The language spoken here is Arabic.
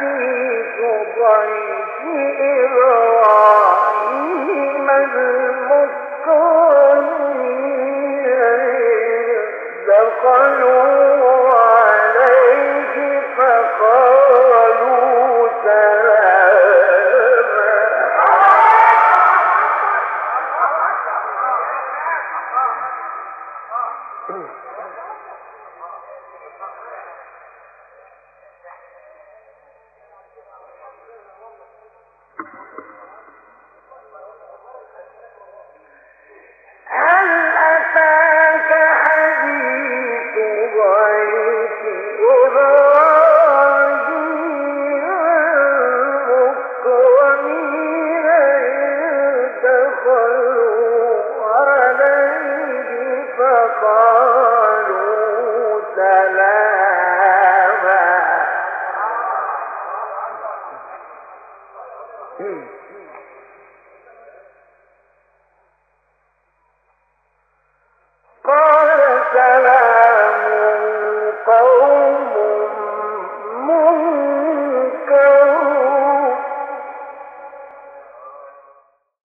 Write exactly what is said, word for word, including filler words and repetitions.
حديث ضيف إبراهيم المكرمين دخلوا عليه فقالوا سلاما هل أتاك حديث ضيف إبراهيم المكرمين دخلوا عليه فقالوا سلاما قال سلام